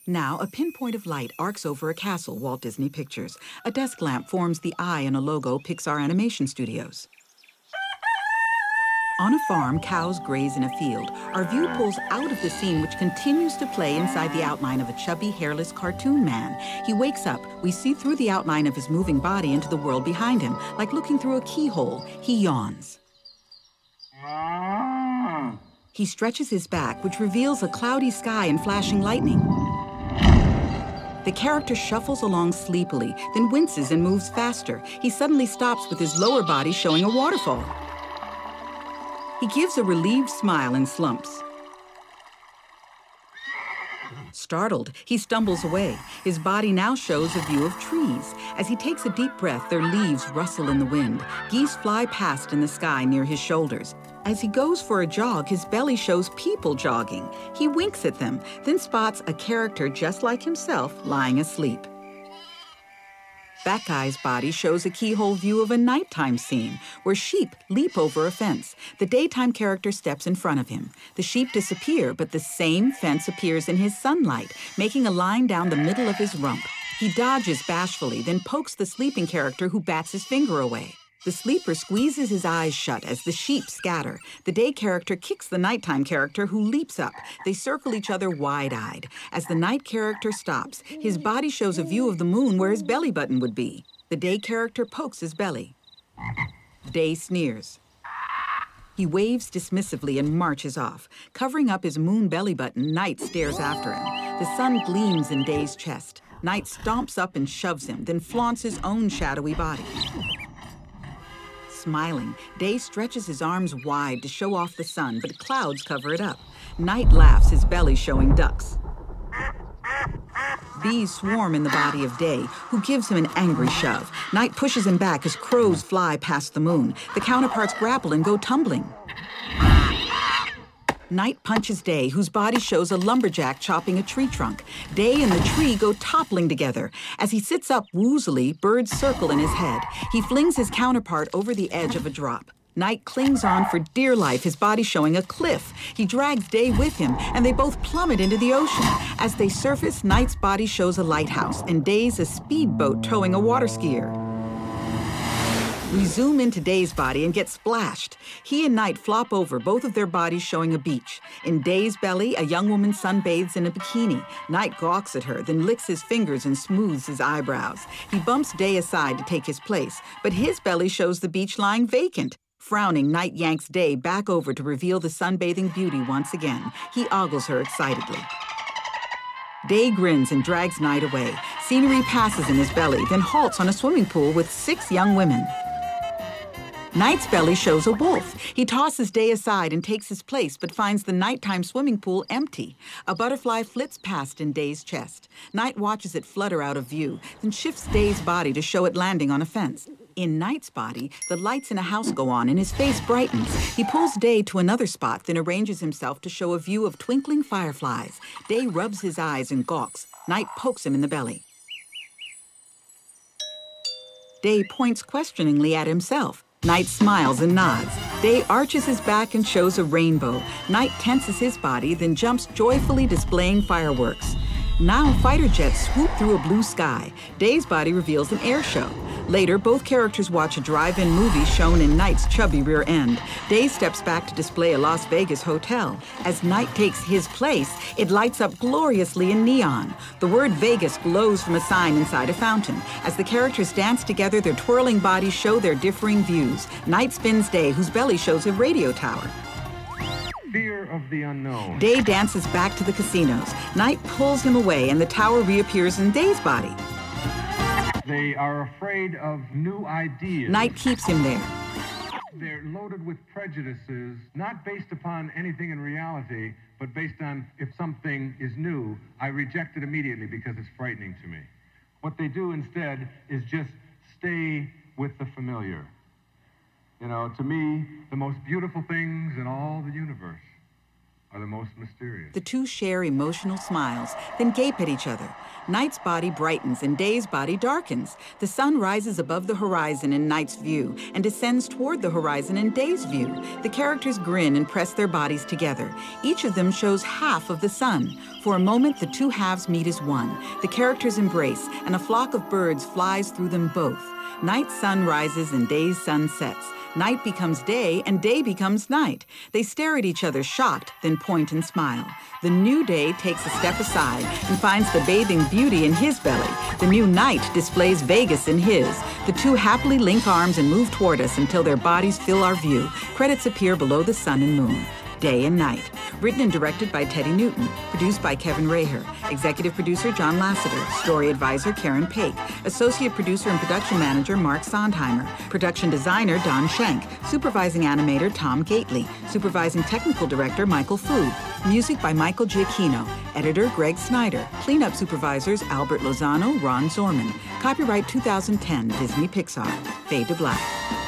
Now, a pinpoint of light arcs over a castle, Walt Disney Pictures. A desk lamp forms the eye in a logo, Pixar Animation Studios. On a farm, cows graze in a field. Our view pulls out of the scene, which continues to play inside the outline of a chubby, hairless cartoon man. He wakes up. We see through the outline of his moving body into the world behind him, like looking through a keyhole. He yawns. He stretches his back, which reveals a cloudy sky and flashing lightning. The character shuffles along sleepily, then winces and moves faster. He suddenly stops with his lower body showing a waterfall. He gives a relieved smile and slumps. Startled, he stumbles away. His body now shows a view of trees. As he takes a deep breath, their leaves rustle in the wind. Geese fly past in the sky near his shoulders. As he goes for a jog, his belly shows people jogging. He winks at them, then spots a character just like himself lying asleep. That guy's body shows a keyhole view of a nighttime scene where sheep leap over a fence. The daytime character steps in front of him. The sheep disappear, but the same fence appears in his sunlight, making a line down the middle of his rump. He dodges bashfully, then pokes the sleeping character who bats his finger away. The sleeper squeezes his eyes shut as the sheep scatter. The day character kicks the nighttime character who leaps up. They circle each other wide-eyed. As the night character stops, his body shows a view of the moon where his belly button would be. The day character pokes his belly. Day sneers. He waves dismissively and marches off. Covering up his moon belly button, Night stares after him. The sun gleams in Day's chest. Night stomps up and shoves him, then flaunts his own shadowy body. Smiling, Day stretches his arms wide to show off the sun, but clouds cover it up. Night laughs, his belly showing ducks. Bees swarm in the body of Day, who gives him an angry shove. Night pushes him back as crows fly past the moon. The counterparts grapple and go tumbling. Night punches Day, whose body shows a lumberjack chopping a tree trunk. Day and the tree go toppling together. As he sits up woozily, birds circle in his head. He flings his counterpart over the edge of a drop. Night clings on for dear life, his body showing a cliff. He drags Day with him, and they both plummet into the ocean. As they surface, Night's body shows a lighthouse, and Day's a speedboat towing a water skier. We zoom into Day's body and get splashed. He and Night flop over, both of their bodies showing a beach. In Day's belly, a young woman sunbathes in a bikini. Night gawks at her, then licks his fingers and smooths his eyebrows. He bumps Day aside to take his place, but his belly shows the beach lying vacant. Frowning, Night yanks Day back over to reveal the sunbathing beauty once again. He ogles her excitedly. Day grins and drags Night away. Scenery passes in his belly, then halts on a swimming pool with 6 young women. Night's belly shows a wolf. He tosses Day aside and takes his place, but finds the nighttime swimming pool empty. A butterfly flits past in Day's chest. Night watches it flutter out of view, then shifts Day's body to show it landing on a fence. In Night's body, the lights in a house go on and his face brightens. He pulls Day to another spot, then arranges himself to show a view of twinkling fireflies. Day rubs his eyes and gawks. Night pokes him in the belly. Day points questioningly at himself. Night smiles and nods. Day arches his back and shows a rainbow. Night tenses his body, then jumps joyfully displaying fireworks. Now fighter jets swoop through a blue sky. Day's body reveals an air show. Later, both characters watch a drive-in movie shown in Night's chubby rear end. Day steps back to display a Las Vegas hotel. As Night takes his place, it lights up gloriously in neon. The word Vegas glows from a sign inside a fountain. As the characters dance together, their twirling bodies show their differing views. Night spins Day, whose belly shows a radio tower. Fear of the unknown. Day dances back to the casinos. Night pulls him away, and the tower reappears in Day's body. They are afraid of new ideas. Night keeps him there. They're loaded with prejudices, not based upon anything in reality, but based on if something is new, I reject it immediately because it's frightening to me. What they do instead is just stay with the familiar. You know, to me, the most beautiful things in all the universe are the most mysterious. The two share emotional smiles, then gape at each other. Night's body brightens and day's body darkens. The sun rises above the horizon in night's view and descends toward the horizon in day's view. The characters grin and press their bodies together. Each of them shows half of the sun. For a moment, the two halves meet as one. The characters embrace, and a flock of birds flies through them both. Night's sun rises and day's sun sets. Night becomes day, and day becomes night. They stare at each other, shocked, then point and smile. The new day takes a step aside and finds the bathing beauty in his belly. The new night displays Vegas in his. The two happily link arms and move toward us until their bodies fill our view. Credits appear below the sun and moon. Day and Night. Written and directed by Teddy Newton. Produced by Kevin Raher. Executive producer John Lasseter. Story advisor Karen Paik. Associate producer and production manager Mark Sondheimer. Production designer Don Schenk. Supervising animator Tom Gately. Supervising technical director Michael Fu. Music by Michael Giacchino. Editor Greg Snyder. Cleanup supervisors Albert Lozano, Ron Zorman. Copyright 2010 Disney Pixar. Fade to Black.